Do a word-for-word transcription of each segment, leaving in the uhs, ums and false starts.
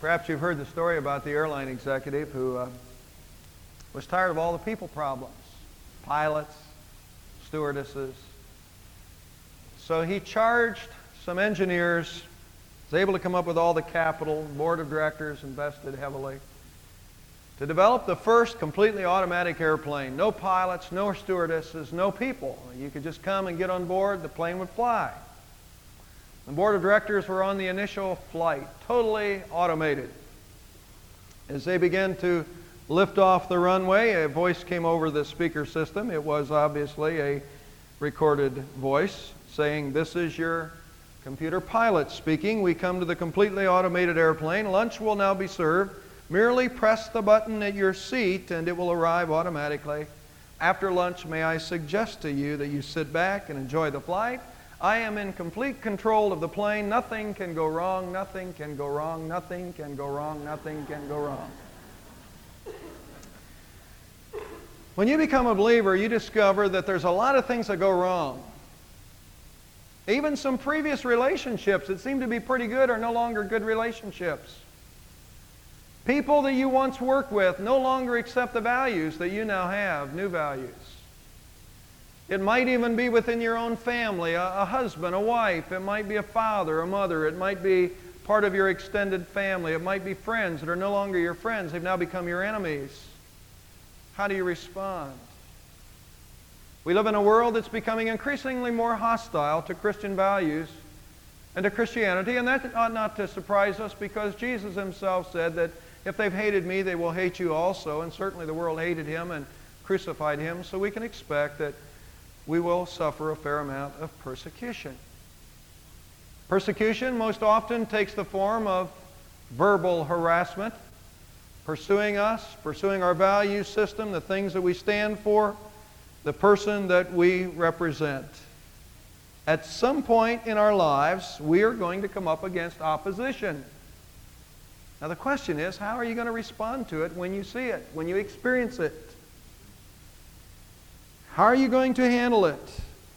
Perhaps you've heard the story about the airline executive who uh, was tired of all the people problems. Pilots, stewardesses. So he charged some engineers, was able to come up with all the capital, board of directors invested heavily, to develop the first completely automatic airplane. No pilots, no stewardesses, no people. You could just come and get on board, the plane would fly. The board of directors were on the initial flight, totally automated. As they began to lift off the runway, a voice came over the speaker system. It was obviously a recorded voice saying, "This is your computer pilot speaking. We come to the completely automated airplane. Lunch will now be served. Merely press the button at your seat and it will arrive automatically. After lunch, may I suggest to you that you sit back and enjoy the flight? I am in complete control of the plane. Nothing can go wrong, nothing can go wrong, nothing can go wrong, nothing can go wrong." When you become a believer, you discover that there's a lot of things that go wrong. Even some previous relationships that seem to be pretty good are no longer good relationships. People that you once worked with no longer accept the values that you now have, new values. It might even be within your own family, a, a husband, a wife. It might be a father, a mother. It might be part of your extended family. It might be friends that are no longer your friends. They've now become your enemies. How do you respond? We live in a world that's becoming increasingly more hostile to Christian values and to Christianity, and that ought not to surprise us because Jesus himself said that if they've hated me, they will hate you also, and certainly the world hated him and crucified him, so we can expect that we will suffer a fair amount of persecution. Persecution most often takes the form of verbal harassment, pursuing us, pursuing our value system, the things that we stand for, the person that we represent. At some point in our lives, we are going to come up against opposition. Now the question is, how are you going to respond to it when you see it, when you experience it? How are you going to handle it?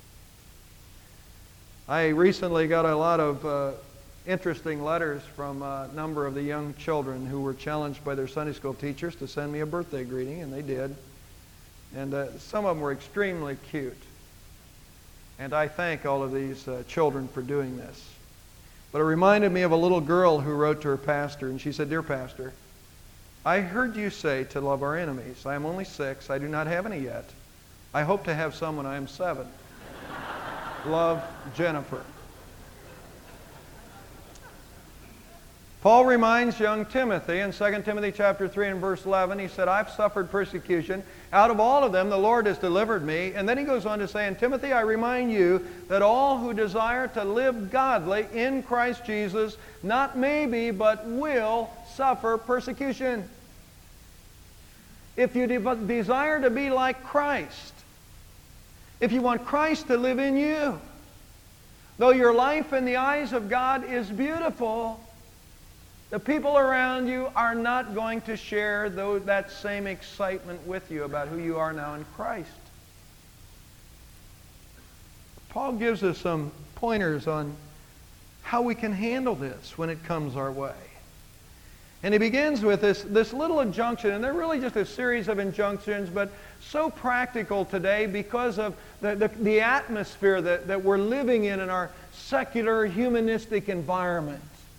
I recently got a lot of uh, interesting letters from a number of the young children who were challenged by their Sunday school teachers to send me a birthday greeting, and they did. And uh, some of them were extremely cute. And I thank all of these uh, children for doing this. But it reminded me of a little girl who wrote to her pastor, and she said, "Dear Pastor, I heard you say to love our enemies. I am only six. I do not have any yet. I hope to have some when I am seven. Love, Jennifer." Paul reminds young Timothy in Second Timothy chapter three and verse eleven, he said, "I've suffered persecution. Out of all of them, the Lord has delivered me." And then he goes on to say, "And Timothy, I remind you that all who desire to live godly in Christ Jesus, not maybe, but will suffer persecution." If you de- desire to be like Christ, if you want Christ to live in you, though your life in the eyes of God is beautiful, the people around you are not going to share those, that same excitement with you about who you are now in Christ. Paul gives us some pointers on how we can handle this when it comes our way. And he begins with this, this little injunction, and they're really just a series of injunctions, but so practical today because of the, the, the atmosphere that, that we're living in in our secular, humanistic environment.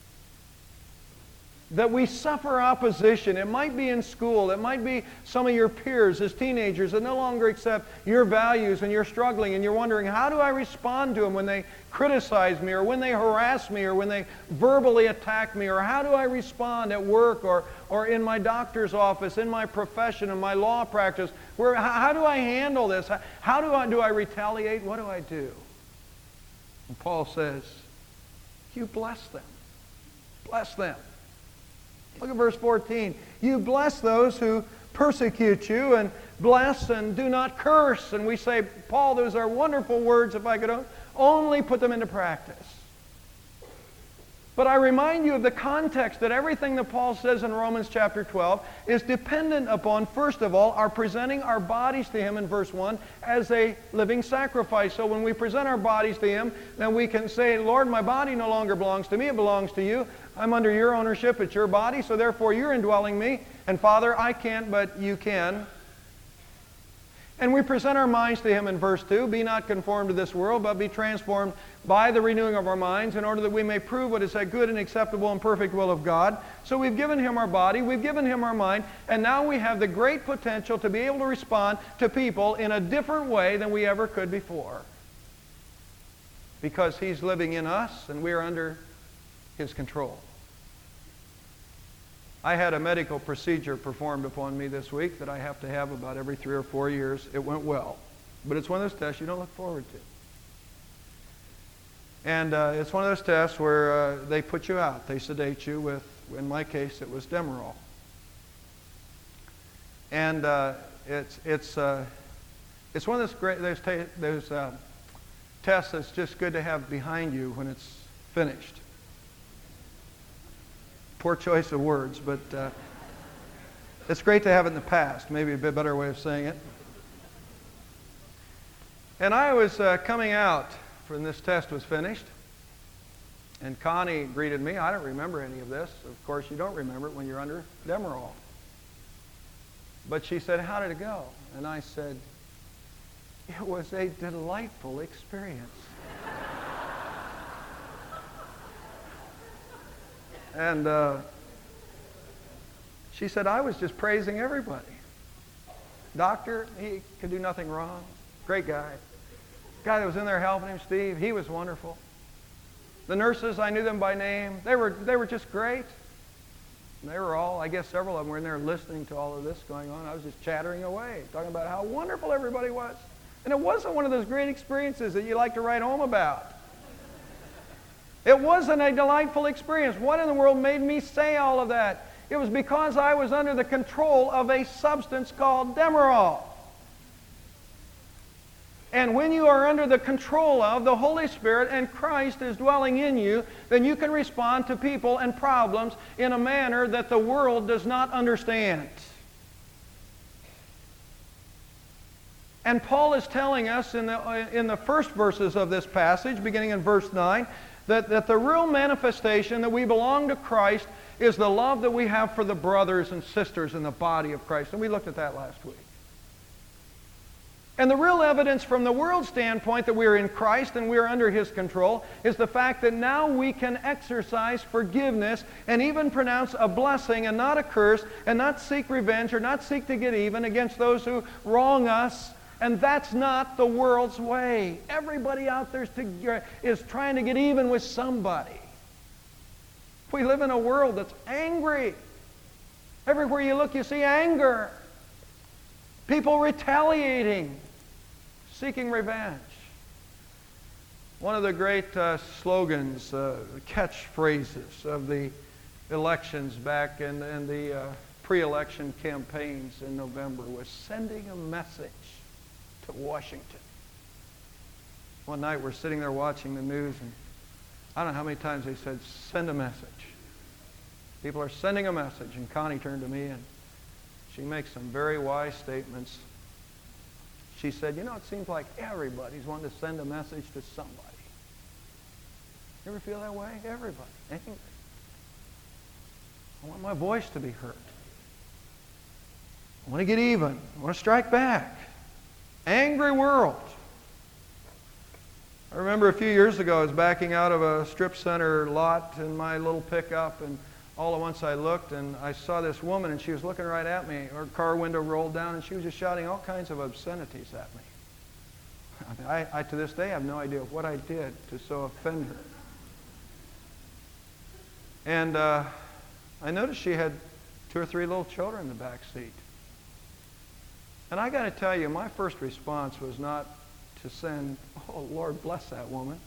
That we suffer opposition. It might be in school. It might be some of your peers as teenagers that no longer accept your values, and you're struggling and you're wondering, how do I respond to them when they criticize me or when they harass me or when they verbally attack me, or how do I respond at work or, or in my doctor's office, in my profession, in my law practice? Where, how do I handle this? How, how do I, do I retaliate? What do I do? And Paul says, you bless them. Bless them. Look at verse fourteen. You bless those who persecute you, and bless and do not curse. And we say, Paul, those are wonderful words if I could only put them into practice. But I remind you of the context that everything that Paul says in Romans chapter twelve is dependent upon, first of all, our presenting our bodies to Him in verse one as a living sacrifice. So when we present our bodies to Him, then we can say, Lord, my body no longer belongs to me, it belongs to you. I'm under your ownership, it's your body, so therefore you're indwelling me. And Father, I can't, but you can. And we present our minds to Him in verse two, be not conformed to this world, but be transformed by the renewing of our minds, in order that we may prove what is that good and acceptable and perfect will of God. So we've given Him our body, we've given Him our mind, and now we have the great potential to be able to respond to people in a different way than we ever could before. Because He's living in us, and we are under His control. I had a medical procedure performed upon me this week that I have to have about every three or four years. It went well. But it's one of those tests you don't look forward to. And uh, it's one of those tests where uh, they put you out. They sedate you with, in my case, it was Demerol. And uh, it's it's uh, it's one of those great those ta- those uh, tests that's just good to have behind you when it's finished. Poor choice of words, but uh, it's great to have it in the past. Maybe a bit better way of saying it. And I was uh, coming out when this test was finished, and Connie greeted me. I don't remember any of this. Of course, you don't remember it when you're under Demerol. But she said, how did it go? And I said, it was a delightful experience. And uh, she said, I was just praising everybody. Doctor, he could do nothing wrong. Great guy. Guy that was in there helping him, Steve, he was wonderful. The nurses, I knew them by name. They were they were just great. And they were all, I guess several of them were in there listening to all of this going on. I was just chattering away, talking about how wonderful everybody was. And it wasn't one of those great experiences that you like to write home about. It wasn't a delightful experience. What in the world made me say all of that? It was because I was under the control of a substance called Demerol. And when you are under the control of the Holy Spirit and Christ is dwelling in you, then you can respond to people and problems in a manner that the world does not understand. And Paul is telling us in the, in the first verses of this passage, beginning in verse nine, that, that the real manifestation that we belong to Christ is the love that we have for the brothers and sisters in the body of Christ. And we looked at that last week. And the real evidence from the world standpoint that we are in Christ and we are under His control is the fact that now we can exercise forgiveness and even pronounce a blessing and not a curse and not seek revenge or not seek to get even against those who wrong us. And that's not the world's way. Everybody out there is, to, is trying to get even with somebody. We live in a world that's angry. Everywhere you look, you see anger. People retaliating, seeking revenge. One of the great uh, slogans, uh, catchphrases of the elections back in, in the uh, pre-election campaigns in November was sending a message to Washington. One night we're sitting there watching the news, and I don't know how many times they said, send a message. People are sending a message, and Connie turned to me and she makes some very wise statements. She said, you know, it seems like everybody's wanting to send a message to somebody. You ever feel that way? Everybody. Angry. I want my voice to be heard. I want to get even. I want to strike back. Angry world. I remember a few years ago, I was backing out of a strip center lot in my little pickup, and all at once I looked and I saw this woman, and she was looking right at me. Her car window rolled down and she was just shouting all kinds of obscenities at me. I, mean, I, I to this day have no idea what I did to so offend her. And uh, I noticed she had two or three little children in the back seat. And I got to tell you, my first response was not to send, oh, Lord bless that woman.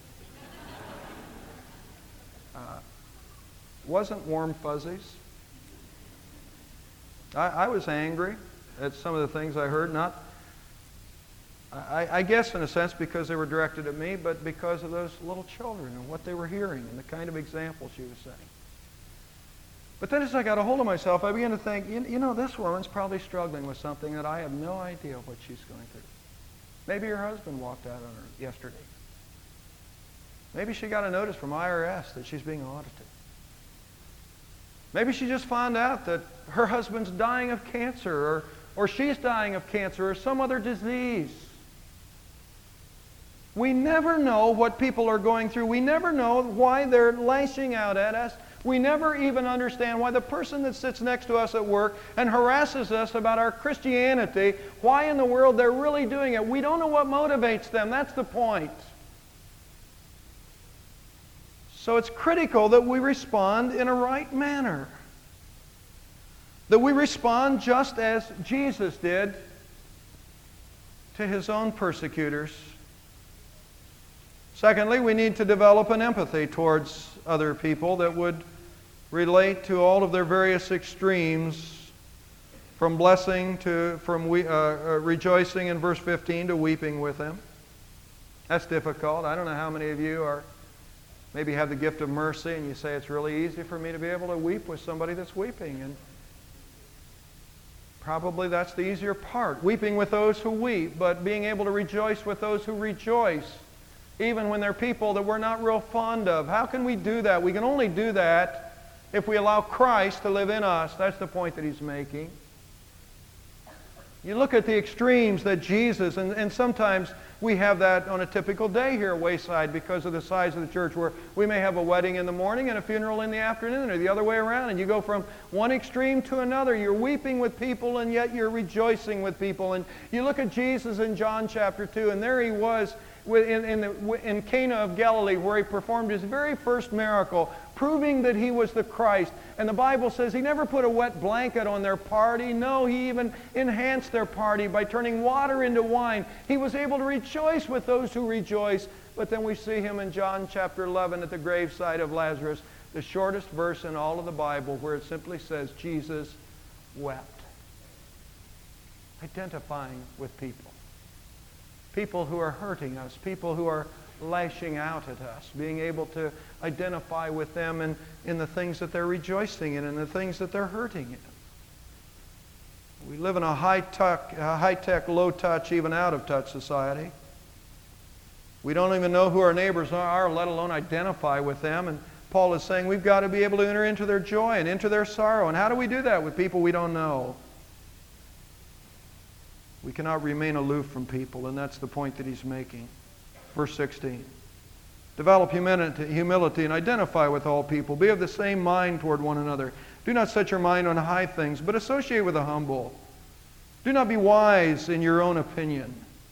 Uh, wasn't warm fuzzies. I, I was angry at some of the things I heard, not I, I guess in a sense because they were directed at me, but because of those little children and what they were hearing and the kind of example she was setting. But then as I got a hold of myself, I began to think, you, you know, this woman's probably struggling with something that I have no idea what she's going through. Maybe her husband walked out on her yesterday. Maybe she got a notice from I R S that she's being audited. Maybe she just found out that her husband's dying of cancer, or, or she's dying of cancer, or some other disease. We never know what people are going through. We never know why they're lashing out at us. We never even understand why the person that sits next to us at work and harasses us about our Christianity, why in the world they're really doing it. We don't know what motivates them. That's the point. So it's critical that we respond in a right manner. That we respond just as Jesus did to his own persecutors. Secondly, we need to develop an empathy towards other people that would relate to all of their various extremes, from blessing to, from we, uh, uh, rejoicing in verse fifteen to weeping with them. That's difficult. I don't know how many of you are maybe have the gift of mercy and you say it's really easy for me to be able to weep with somebody that's weeping. And probably that's the easier part. Weeping with those who weep, but being able to rejoice with those who rejoice, even when they're people that we're not real fond of. How can we do that? We can only do that if we allow Christ to live in us. That's the point that he's making. You look at the extremes that Jesus, and, and sometimes we have that on a typical day here at Wayside because of the size of the church, where we may have a wedding in the morning and a funeral in the afternoon, or the other way around, and you go from one extreme to another. You're weeping with people, and yet you're rejoicing with people. And you look at Jesus in John chapter two, and there he was in, in, the, in Cana of Galilee, where he performed his very first miracle, proving that he was the Christ. And the Bible says he never put a wet blanket on their party. No, he even enhanced their party by turning water into wine. He was able to rejoice with those who rejoice. But then we see him in John chapter eleven at the graveside of Lazarus, the shortest verse in all of the Bible, where it simply says, Jesus wept. Identifying with people. People who are hurting us, people who are lashing out at us, being able to identify with them in, in the things that they're rejoicing in and the things that they're hurting in. We live in a high-tech, high-tech, low-touch, even out-of-touch society. We don't even know who our neighbors are, let alone identify with them. And Paul is saying we've got to be able to enter into their joy and into their sorrow. And how do we do that with people we don't know? We cannot remain aloof from people, and that's the point that he's making. Verse sixteen. Develop humility and identify with all people. Be of the same mind toward one another. Do not set your mind on high things, but associate with the humble. Do not be wise in your own opinion.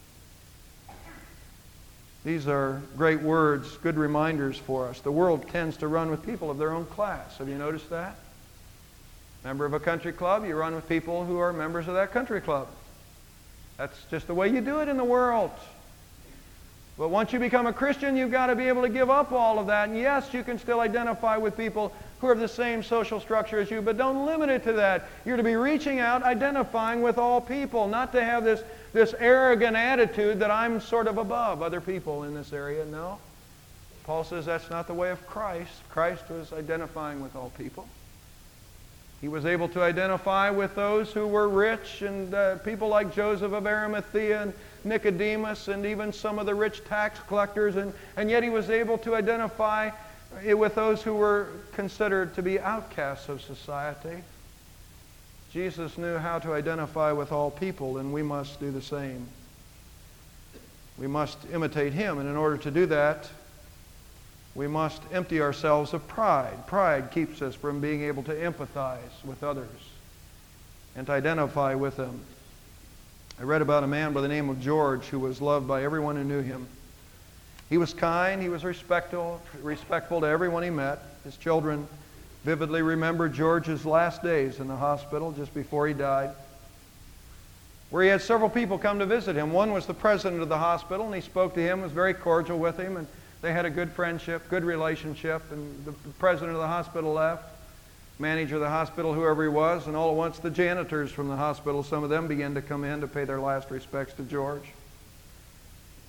These are great words, good reminders for us. The world tends to run with people of their own class. Have you noticed that? Member of a country club, you run with people who are members of that country club. That's just the way you do it in the world. But once you become a Christian, you've got to be able to give up all of that. And yes, you can still identify with people who are of the same social structure as you, but don't limit it to that. You're to be reaching out, identifying with all people, not to have this, this arrogant attitude that I'm sort of above other people in this area. No. Paul says that's not the way of Christ. Christ was identifying with all people. He was able to identify with those who were rich and uh, people like Joseph of Arimathea and Nicodemus and even some of the rich tax collectors, and, and yet he was able to identify with those who were considered to be outcasts of society. Jesus knew how to identify with all people, and we must do the same. We must imitate him, and in order to do that, we must empty ourselves of pride. Pride keeps us from being able to empathize with others and to identify with them. I read about a man by the name of George who was loved by everyone who knew him. He was kind, he was respectful, respectful to everyone he met. His children vividly remember George's last days in the hospital just before he died, where he had several people come to visit him. One was the president of the hospital, and he spoke to him, was very cordial with him, and they had a good friendship, good relationship, and the president of the hospital left, manager of the hospital, whoever he was, and all at once the janitors from the hospital, some of them began to come in to pay their last respects to George.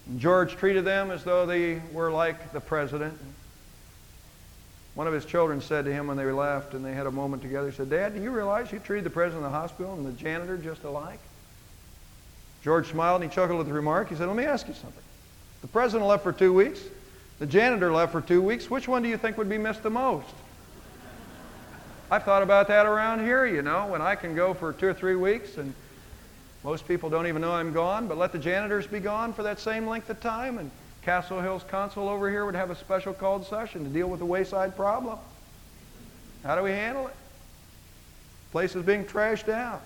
George treated them as though they were like the president. One of his children said to him when they left and they had a moment together, he said, "Dad, do you realize you treated the president of the hospital and the janitor just alike?" George smiled and he chuckled at the remark. He said, "Let me ask you something. The president left for two weeks. The janitor left for two weeks. Which one do you think would be missed the most?" I've thought about that around here, you know, when I can go for two or three weeks and most people don't even know I'm gone, but let the janitors be gone for that same length of time, and Castle Hills Council over here would have a special called session to deal with the wayside problem. How do we handle it? Place is being trashed out.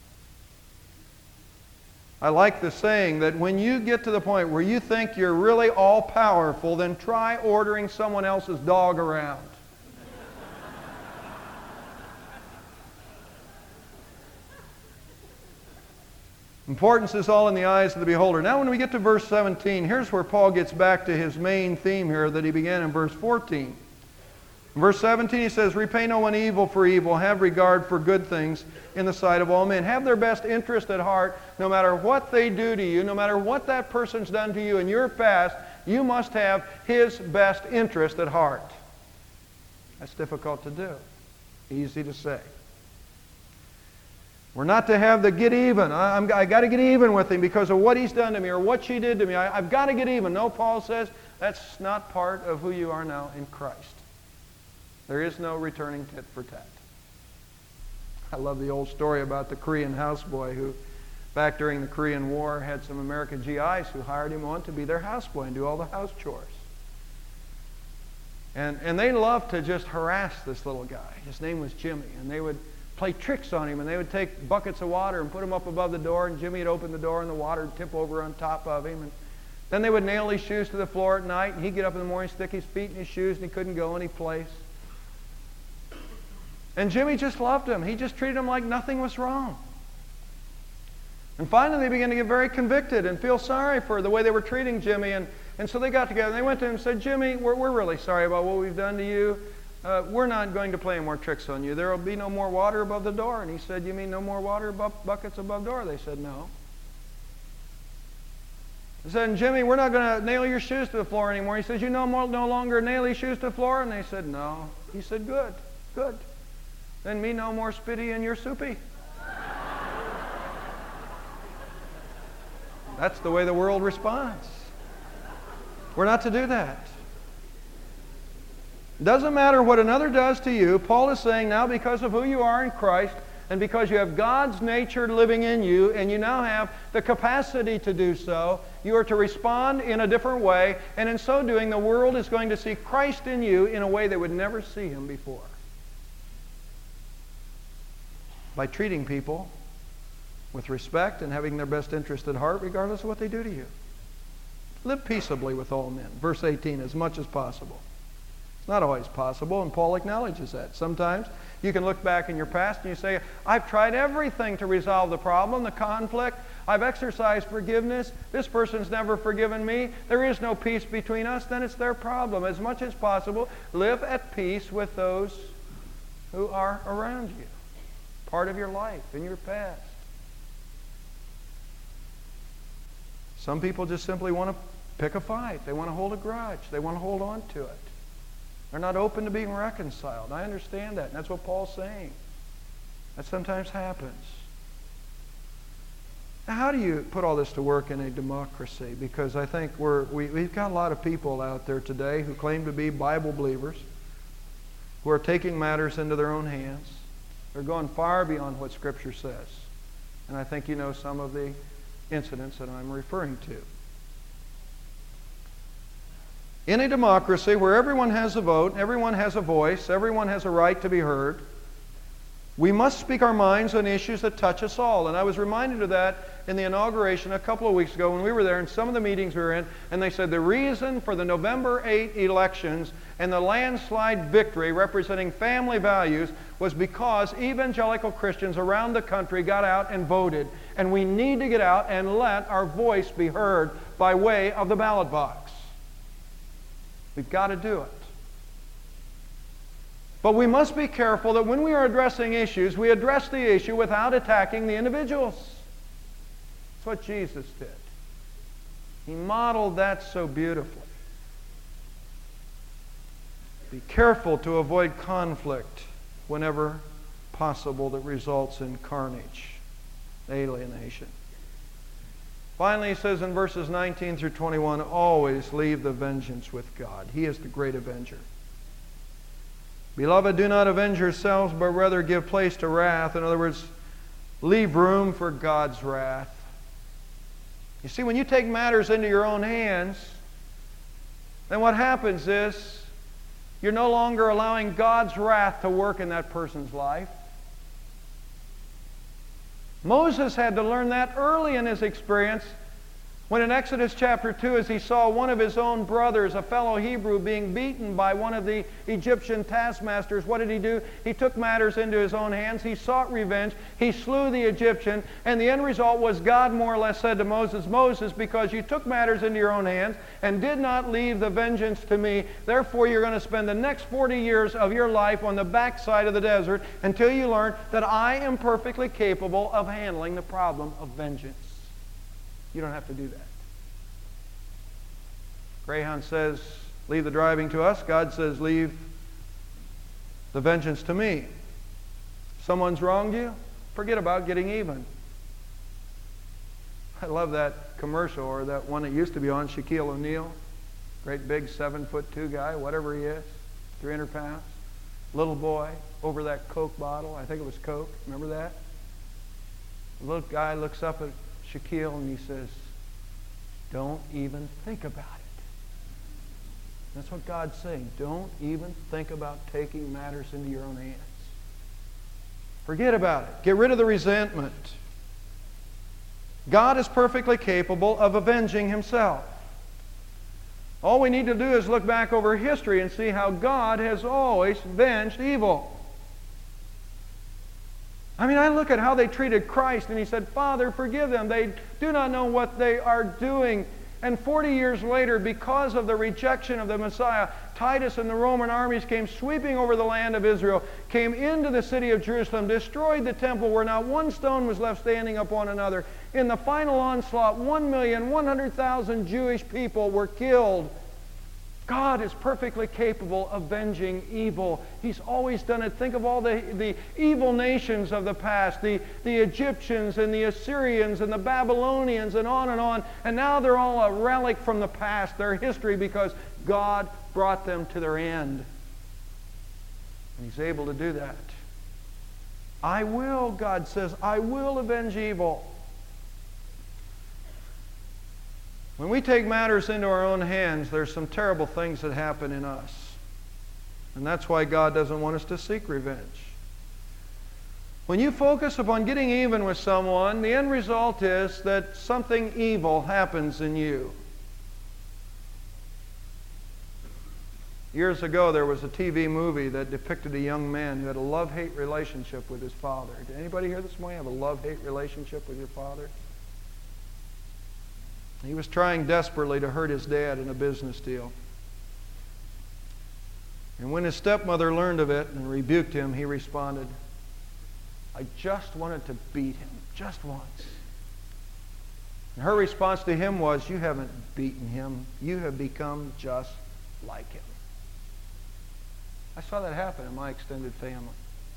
I like the saying that when you get to the point where you think you're really all-powerful, then try ordering someone else's dog around. Importance is all in the eyes of the beholder. Now when we get to verse seventeen, here's where Paul gets back to his main theme here that he began in verse fourteen. In verse seventeen he says, "Repay no one evil for evil, have regard for good things in the sight of all men." Have their best interest at heart. No matter what they do to you, no matter what that person's done to you in your past, you must have his best interest at heart. That's difficult to do. Easy to say. We're not to have the get even. I, I'm, I got to get even with him because of what he's done to me or what she did to me. I, I've got to get even. No, Paul says that's not part of who you are now in Christ. There is no returning tit for tat. I love the old story about the Korean houseboy who, back during the Korean War, had some American G Is who hired him on to be their houseboy and do all the house chores. And, and they loved to just harass this little guy. His name was Jimmy, and they would play tricks on him, and they would take buckets of water and put them up above the door, and Jimmy would open the door and the water would tip over on top of him. And then they would nail his shoes to the floor at night, and he'd get up in the morning, stick his feet in his shoes, and he couldn't go any place. And Jimmy just loved him. He just treated him like nothing was wrong. And finally they began to get very convicted and feel sorry for the way they were treating Jimmy. And, and so they got together and they went to him and said, "Jimmy, we're, we're really sorry about what we've done to you. Uh, we're not going to play any more tricks on you. There will be no more water above the door." And he said, "You mean no more water above, buckets above the door?" They said, "No." He said, "Jimmy, we're not going to nail your shoes to the floor anymore." He said, "You no, more, no longer nail your shoes to the floor?" And they said, "No." He said, "Good, good. Then me no more spitty in your soupy." That's the way the world responds. We're not to do that. Doesn't matter what another does to you. Paul is saying now, because of who you are in Christ and because you have God's nature living in you and you now have the capacity to do so, you are to respond in a different way, and in so doing the world is going to see Christ in you in a way they would never see him before. By treating people with respect and having their best interest at heart regardless of what they do to you. Live peaceably with all men. Verse eighteen, as much as possible. It's not always possible, and Paul acknowledges that. Sometimes you can look back in your past and you say, "I've tried everything to resolve the problem, the conflict. I've exercised forgiveness. This person's never forgiven me. There is no peace between us." Then it's their problem. As much as possible, live at peace with those who are around you. Part of your life, in your past. Some people just simply want to pick a fight. They want to hold a grudge. They want to hold on to it. They're not open to being reconciled. I understand that, and that's what Paul's saying. That sometimes happens. Now, how do you put all this to work in a democracy? Because I think we're, we, we've got a lot of people out there today who claim to be Bible believers, who are taking matters into their own hands. They're going far beyond what Scripture says. And I think you know some of the incidents that I'm referring to. In a democracy where everyone has a vote, everyone has a voice, everyone has a right to be heard, we must speak our minds on issues that touch us all. And I was reminded of that in the inauguration a couple of weeks ago when we were there in some of the meetings we were in, and they said the reason for the November eighth elections and the landslide victory representing family values was because evangelical Christians around the country got out and voted. And we need to get out and let our voice be heard by way of the ballot box. We've got to do it. But we must be careful that when we are addressing issues, we address the issue without attacking the individuals. That's what Jesus did. He modeled that so beautifully. Be careful to avoid conflict whenever possible that results in carnage, alienation. Finally, he says in verses nineteen through twenty-one, always leave the vengeance with God. He is the great avenger. Beloved, do not avenge yourselves, but rather give place to wrath. In other words, leave room for God's wrath. You see, when you take matters into your own hands, then what happens is you're no longer allowing God's wrath to work in that person's life. Moses had to learn that early in his experience when in Exodus chapter two, as he saw one of his own brothers, a fellow Hebrew, being beaten by one of the Egyptian taskmasters. What did he do? He took matters into his own hands. He sought revenge. He slew the Egyptian. And the end result was God more or less said to Moses, Moses, because you took matters into your own hands and did not leave the vengeance to me, therefore you're going to spend the next forty years of your life on the backside of the desert until you learn that I am perfectly capable of handling the problem of vengeance. You don't have to do that. Greyhound says, leave the driving to us. God says, leave the vengeance to me. Someone's wronged you? Forget about getting even. I love that commercial, or that one that used to be on, Shaquille O'Neal. Great big seven foot two guy, whatever he is, three hundred pounds. Little boy over that Coke bottle. I think it was Coke. Remember that? The little guy looks up at Shaquille and he says, don't even think about it. That's what God's saying. Don't even think about taking matters into your own hands. Forget about it. Get rid of the resentment. God is perfectly capable of avenging himself. All we need to do is look back over history and see how God has always avenged evil. I mean, I look at how they treated Christ, and he said, Father, forgive them. They do not know what they are doing. And forty years later, because of the rejection of the Messiah, Titus and the Roman armies came sweeping over the land of Israel, came into the city of Jerusalem, destroyed the temple where not one stone was left standing upon another. In the final onslaught, one million one hundred thousand Jewish people were killed. God is perfectly capable of avenging evil. He's always done it. Think of all the, the evil nations of the past, the, the Egyptians and the Assyrians and the Babylonians and on and on. And now they're all a relic from the past, their history, because God brought them to their end. And he's able to do that. I will, God says, I will avenge evil. When we take matters into our own hands, there's some terrible things that happen in us. And that's why God doesn't want us to seek revenge. When you focus upon getting even with someone, the end result is that something evil happens in you. Years ago, there was a T V movie that depicted a young man who had a love-hate relationship with his father. Did anybody here this morning have a love-hate relationship with your father? He was trying desperately to hurt his dad in a business deal. And when his stepmother learned of it and rebuked him, he responded, I just wanted to beat him, just once. And her response to him was, you haven't beaten him. You have become just like him. I saw that happen in my extended family.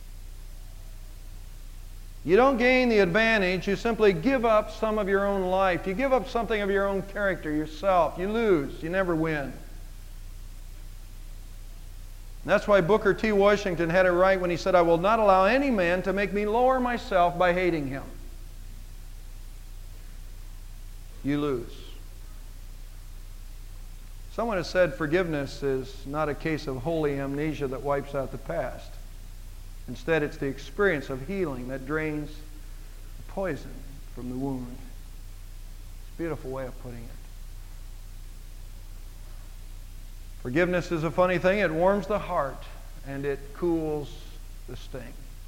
You don't gain the advantage. You simply give up some of your own life. You give up something of your own character, yourself. You lose. You never win. And that's why Booker T. Washington had it right when he said, I will not allow any man to make me lower myself by hating him. You lose. Someone has said forgiveness is not a case of holy amnesia that wipes out the past. Instead, it's the experience of healing that drains the poison from the wound. It's a beautiful way of putting it. Forgiveness is a funny thing. It warms the heart and it cools the sting.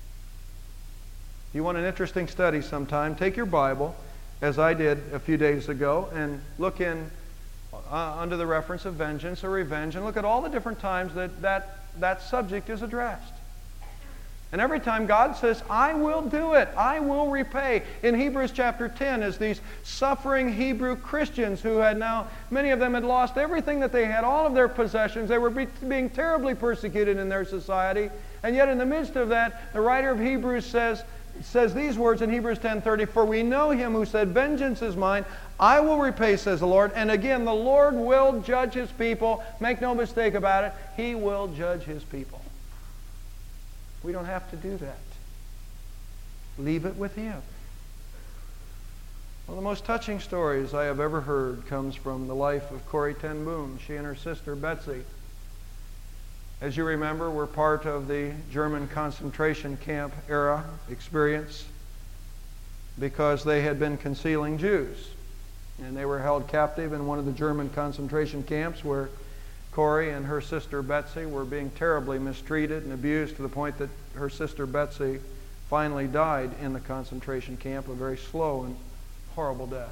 If you want an interesting study sometime, take your Bible, as I did a few days ago, and look in uh, under the reference of vengeance or revenge, and look at all the different times that that, that subject is addressed. And every time God says, I will do it, I will repay. In Hebrews chapter ten, as these suffering Hebrew Christians who had now, many of them had lost everything that they had, all of their possessions, they were be- being terribly persecuted in their society. And yet in the midst of that, the writer of Hebrews says, says these words in Hebrews ten thirty, for we know him who said, vengeance is mine, I will repay, says the Lord. And again, the Lord will judge his people. Make no mistake about it, he will judge his people. We don't have to do that. Leave it with him. One of the most touching stories I have ever heard comes from the life of Corrie ten Boom. She and her sister Betsy, as you remember, were part of the German concentration camp era experience because they had been concealing Jews. And they were held captive in one of the German concentration camps where Corrie and her sister Betsy were being terribly mistreated and abused to the point that her sister Betsy finally died in the concentration camp, a very slow and horrible death.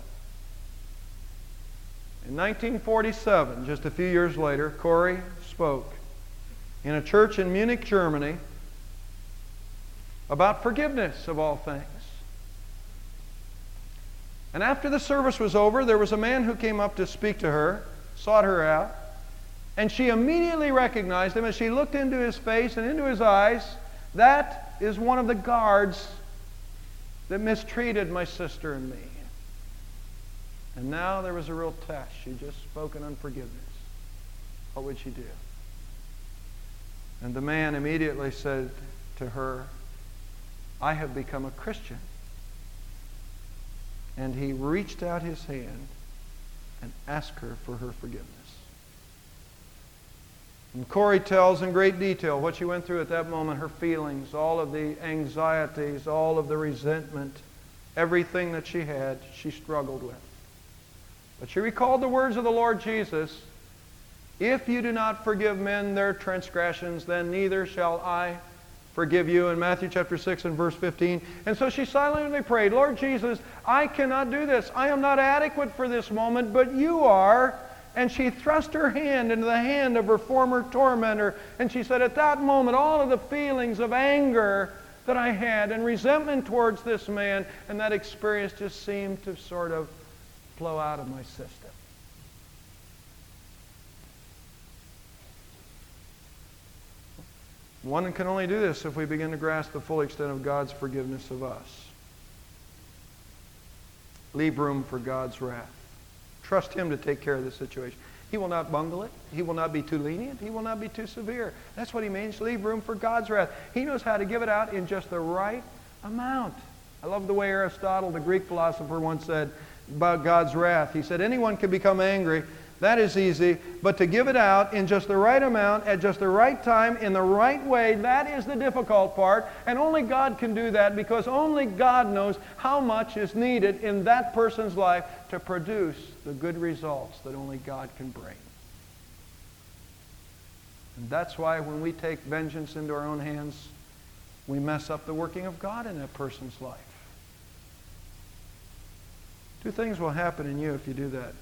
In nineteen forty-seven, just a few years later, Corrie spoke in a church in Munich, Germany, about forgiveness of all things. And after the service was over, there was a man who came up to speak to her, sought her out, and she immediately recognized him as she looked into his face and into his eyes. That is one of the guards that mistreated my sister and me. And now there was a real test. She had just spoken unforgiveness. What would she do? And the man immediately said to her, I have become a Christian. And he reached out his hand and asked her for her forgiveness. And Corrie tells in great detail what she went through at that moment, her feelings, all of the anxieties, all of the resentment, everything that she had, she struggled with. But she recalled the words of the Lord Jesus, if you do not forgive men their transgressions, then neither shall I forgive you, in Matthew chapter six and verse fifteen. And so she silently prayed, Lord Jesus, I cannot do this. I am not adequate for this moment, but you are. And she thrust her hand into the hand of her former tormentor. And she said, at that moment, all of the feelings of anger that I had and resentment towards this man and that experience just seemed to sort of flow out of my system. One can only do this if we begin to grasp the full extent of God's forgiveness of us. Leave room for God's wrath. Trust him to take care of the situation. He will not bungle it. He will not be too lenient. He will not be too severe. That's what he means. Leave room for God's wrath. He knows how to give it out in just the right amount. I love the way Aristotle, the Greek philosopher, once said about God's wrath. He said, anyone can become angry. That is easy. But to give it out in just the right amount, at just the right time, in the right way, that is the difficult part. And only God can do that because only God knows how much is needed in that person's life to produce the good results that only God can bring. And that's why when we take vengeance into our own hands, we mess up the working of God in that person's life. Two things will happen in you if you do that.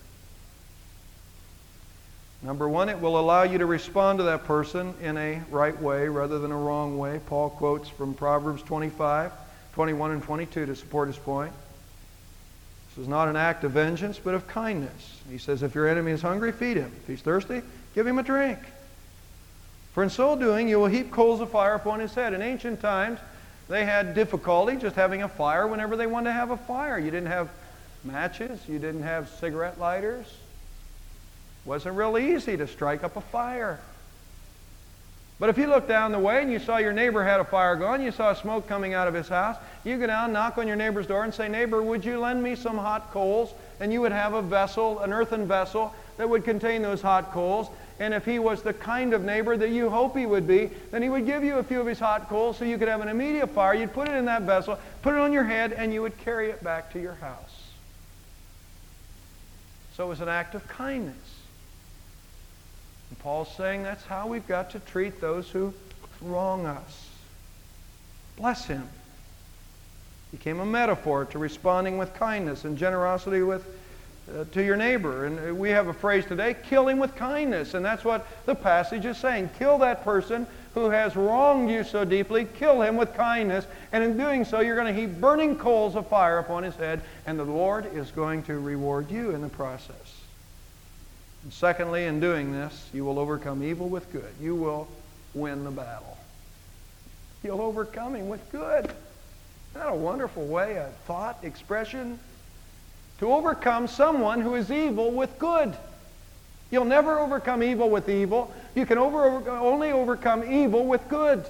Number one, it will allow you to respond to that person in a right way rather than a wrong way. Paul quotes from Proverbs twenty-five, twenty-one, and twenty-two to support his point. This is not an act of vengeance, but of kindness. He says, if your enemy is hungry, feed him. If he's thirsty, give him a drink. For in so doing, you will heap coals of fire upon his head. In ancient times, they had difficulty just having a fire whenever they wanted to have a fire. You didn't have matches. You didn't have cigarette lighters. It wasn't real easy to strike up a fire. But if you looked down the way and you saw your neighbor had a fire going, you saw smoke coming out of his house, you go down, knock on your neighbor's door and say, neighbor, would you lend me some hot coals? And you would have a vessel, an earthen vessel, that would contain those hot coals. And if he was the kind of neighbor that you hope he would be, then he would give you a few of his hot coals so you could have an immediate fire. You'd put it in that vessel, put it on your head, and you would carry it back to your house. So it was an act of kindness. And Paul's saying that's how we've got to treat those who wrong us. Bless him. Became a metaphor to responding with kindness and generosity with uh, to your neighbor. And we have a phrase today, kill him with kindness. And that's what the passage is saying. Kill that person who has wronged you so deeply, kill him with kindness. And in doing so, you're going to heap burning coals of fire upon his head, and the Lord is going to reward you in the process. And secondly, in doing this, you will overcome evil with good. You will win the battle. You'll overcome him with good. Isn't that a wonderful way, a thought, expression? To overcome someone who is evil with good. You'll never overcome evil with evil. You can over, over, only overcome evil with good.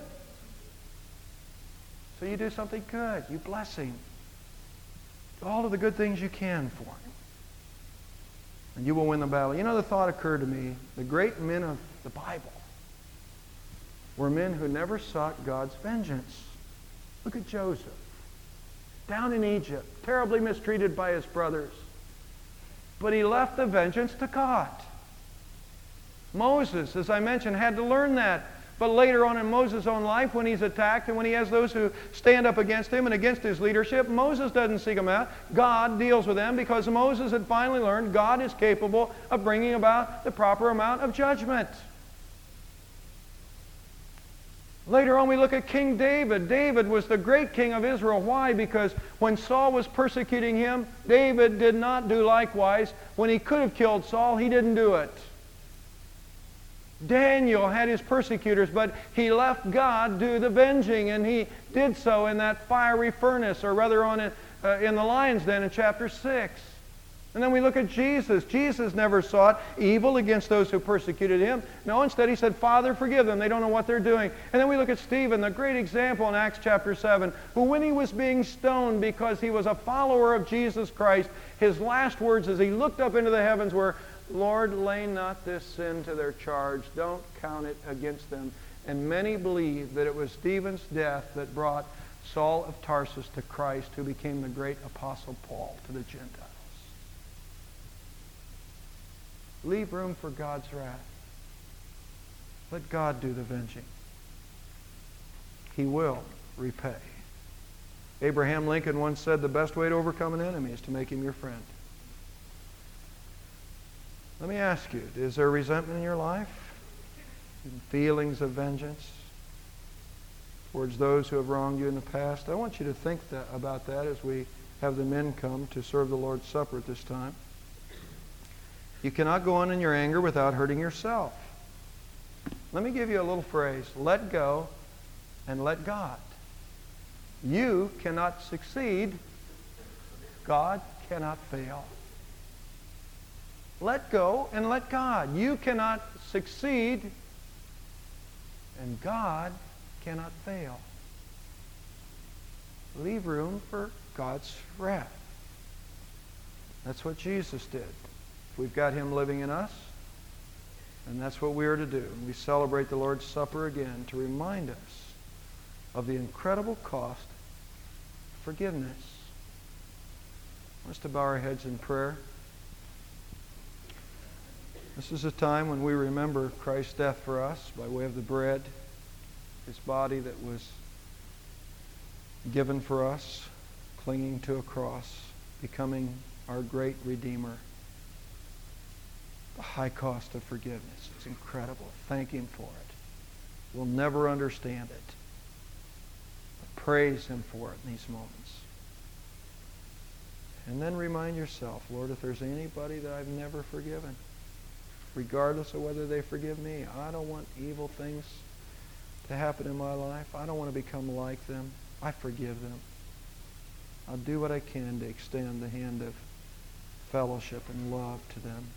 So you do something good. You bless him. Do all of the good things you can for him. And you will win the battle. You know, the thought occurred to me, the great men of the Bible were men who never sought God's vengeance. Look at Joseph. Down in Egypt, terribly mistreated by his brothers. But he left the vengeance to God. Moses, as I mentioned, had to learn that. But later on in Moses' own life, when he's attacked and when he has those who stand up against him and against his leadership, Moses doesn't seek them out. God deals with them because Moses had finally learned God is capable of bringing about the proper amount of judgment. Later on we look at King David. David was the great king of Israel. Why? Because when Saul was persecuting him, David did not do likewise. When he could have killed Saul, he didn't do it. Daniel had his persecutors, but he left God do the avenging, and he did so in that fiery furnace, or rather on it, uh, in the lion's den in chapter six. And then we look at Jesus. Jesus never sought evil against those who persecuted him. No, instead he said, Father, forgive them. They don't know what they're doing. And then we look at Stephen, the great example in Acts chapter seven, who when he was being stoned because he was a follower of Jesus Christ, his last words as he looked up into the heavens were, Lord, lay not this sin to their charge. Don't count it against them. And many believe that it was Stephen's death that brought Saul of Tarsus to Christ, who became the great apostle Paul to the Gentiles. Leave room for God's wrath. Let God do the avenging. He will repay. Abraham Lincoln once said, the best way to overcome an enemy is to make him your friend. Let me ask you, is there resentment in your life? Feelings of vengeance towards those who have wronged you in the past? I want you to think that, about that as we have the men come to serve the Lord's Supper at this time. You cannot go on in your anger without hurting yourself. Let me give you a little phrase. Let go and let God. You cannot succeed. God cannot fail. Let go and let God. You cannot succeed, and God cannot fail. Leave room for God's wrath. That's what Jesus did. We've got him living in us, and that's what we are to do. And we celebrate the Lord's Supper again to remind us of the incredible cost of forgiveness. I want us to bow our heads in prayer. This is a time when we remember Christ's death for us by way of the bread, his body that was given for us, clinging to a cross, becoming our great Redeemer. The high cost of forgiveness is incredible. Thank him for it. We'll never understand it. But praise him for it in these moments. And then remind yourself, Lord, if there's anybody that I've never forgiven, regardless of whether they forgive me, I don't want evil things to happen in my life. I don't want to become like them. I forgive them. I'll do what I can to extend the hand of fellowship and love to them.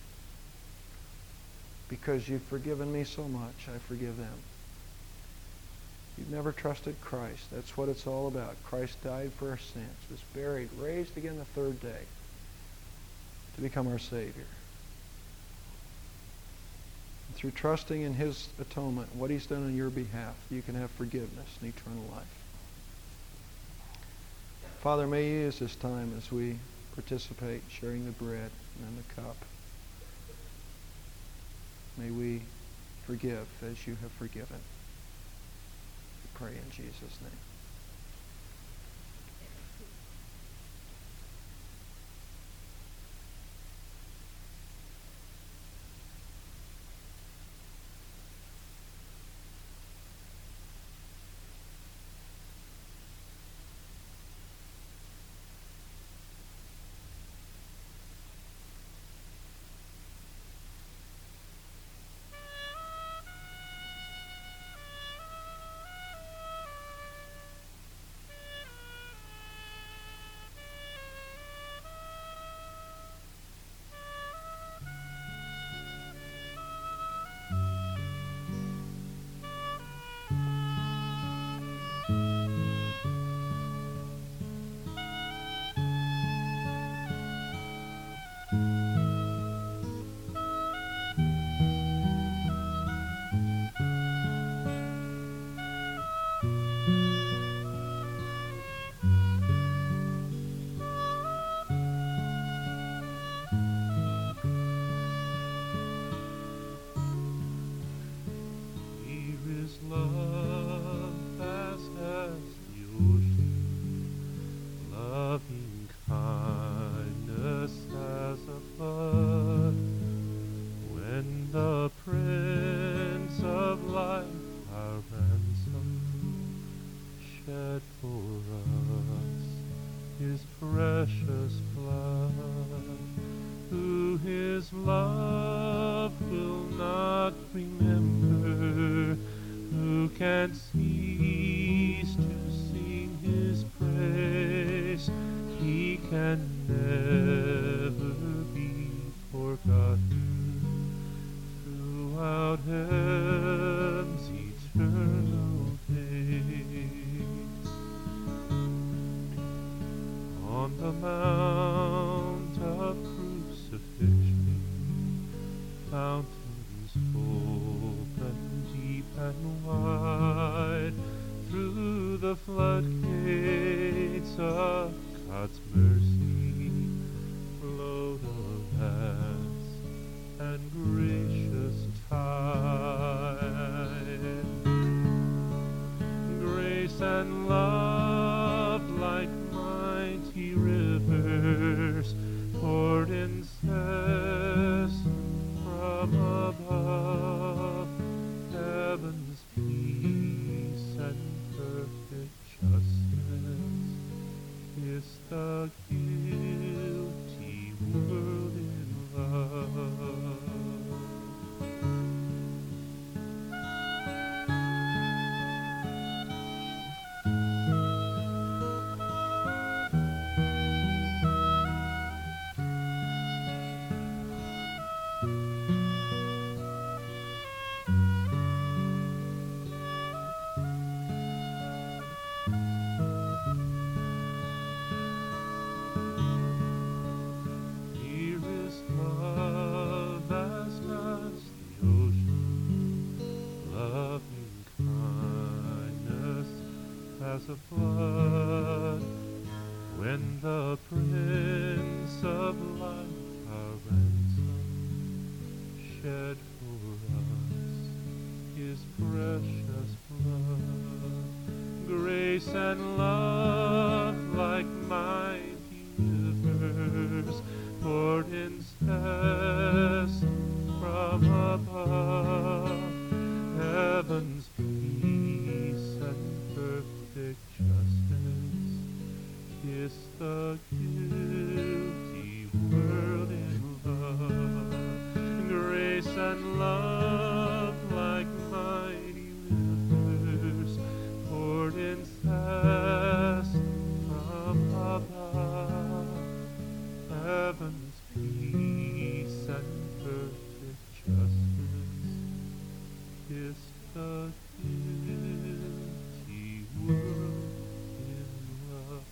Because you've forgiven me so much, I forgive them. You've never trusted Christ. That's what it's all about. Christ died for our sins, was buried, raised again the third day to become our Savior. And through trusting in his atonement, what he's done on your behalf, you can have forgiveness and eternal life. Father, may you use this time as we participate, sharing the bread and the cup. May we forgive as you have forgiven. We pray in Jesus' name. his precious blood, who his love will not remember, who can cease to sing his praise. He can never be forgotten throughout heaven's eternal days. On the mount of crucifixion, fountains open deep and wide, through the floodgates of God's mercy flowed a vast and gracious tide. Grace and love like mighty rivers poured incessant from above. Heaven's peace and perfect justice kiss the guilty world in love. As a flood, when the Prince of Life, our ransom, shed for us his precious blood. Grace and love like mighty rivers poured incessant from above. Heaven's peace and perfect justice kiss the guilty world in love. Grace and love like mighty rivers poured incessant from above. Heaven's peace and perfect justice kiss the guilty world in love.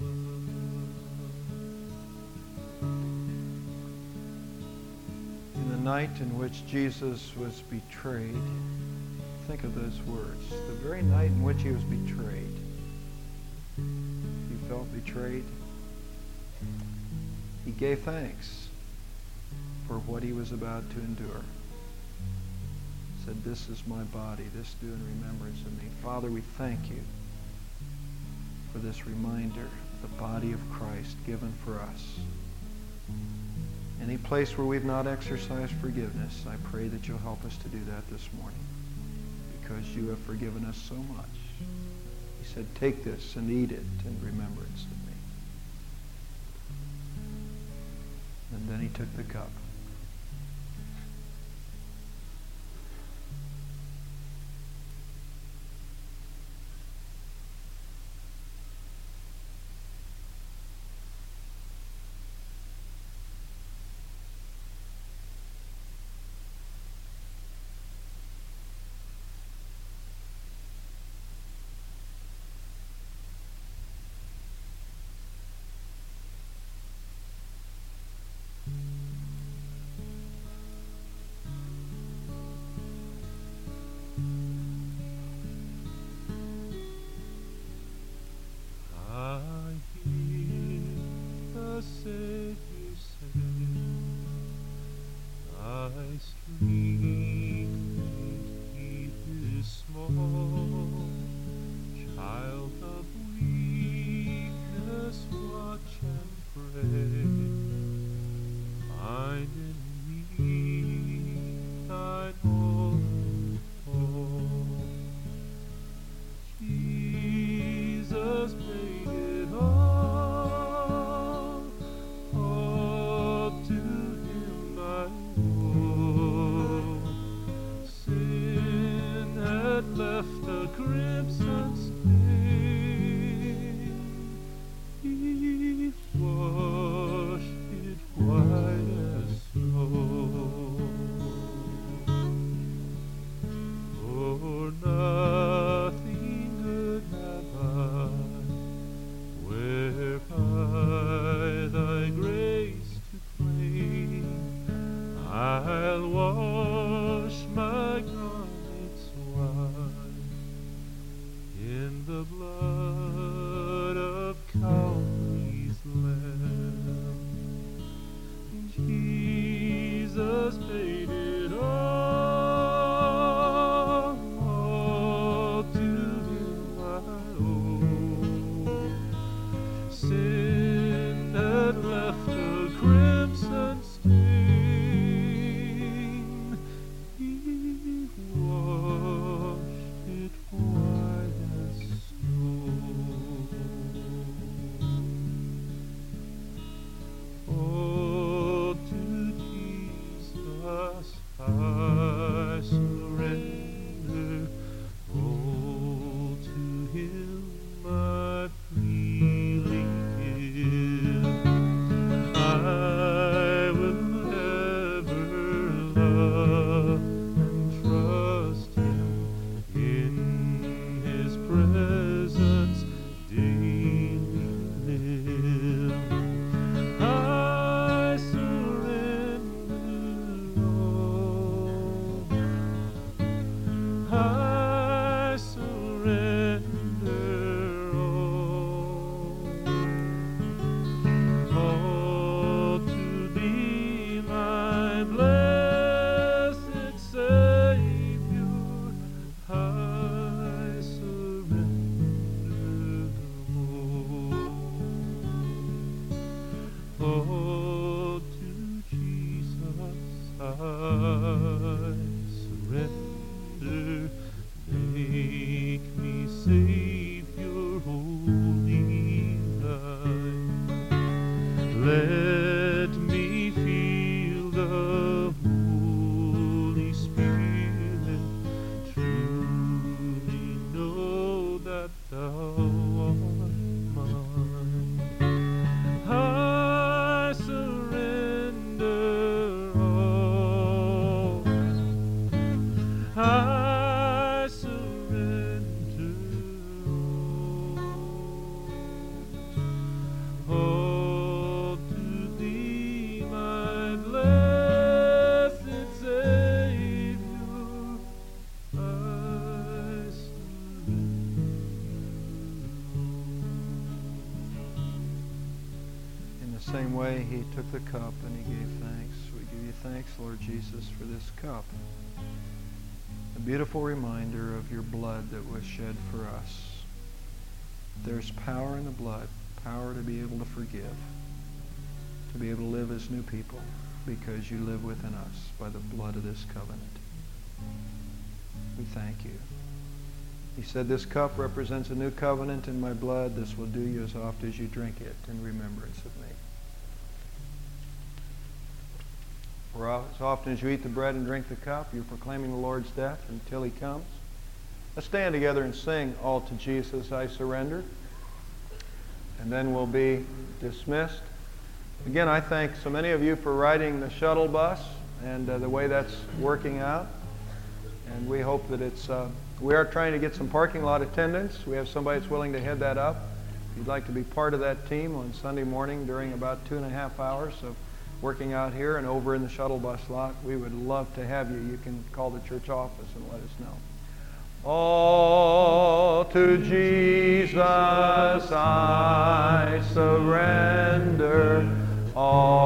In the night in which Jesus was betrayed, think of those words. The very night in which he was betrayed. He felt betrayed. He gave thanks for what he was about to endure. Said, "This is my body, this do in remembrance of me." Father, we thank you for this reminder, the body of Christ given for us. Any place where we've not exercised forgiveness, I pray that you'll help us to do that this morning, because you have forgiven us so much. He said, "Take this and eat it in remembrance of me." And then he took the cup. All to Jesus I surrender. Make me Savior, holy light. Let me feel the Holy Spirit. Truly know that Thou art mine. I surrender all. I surrender all. All to Thee, my blessed Savior, I In the same way, he took the cup and he gave thanks. We give you thanks, Lord Jesus, for this cup. A beautiful reminder of your blood that was shed for us. There's power in the blood, power to be able to forgive, to be able to live as new people because you live within us by the blood of this covenant. We thank you. He said, this cup represents a new covenant in my blood. This will do you as oft as you drink it in remembrance of me. For as often as you eat the bread and drink the cup, you're proclaiming the Lord's death until he comes. Let's stand together and sing, All to Jesus I Surrender. And then we'll be dismissed. Again, I thank so many of you for riding the shuttle bus and uh, the way that's working out. And we hope that it's, uh, we are trying to get some parking lot attendants. We have somebody that's willing to head that up. If you'd like to be part of that team on Sunday morning during about two and a half hours of working out here and over in the shuttle bus lot, we would love to have you. You can call the church office and let us know. All to Jesus I surrender. All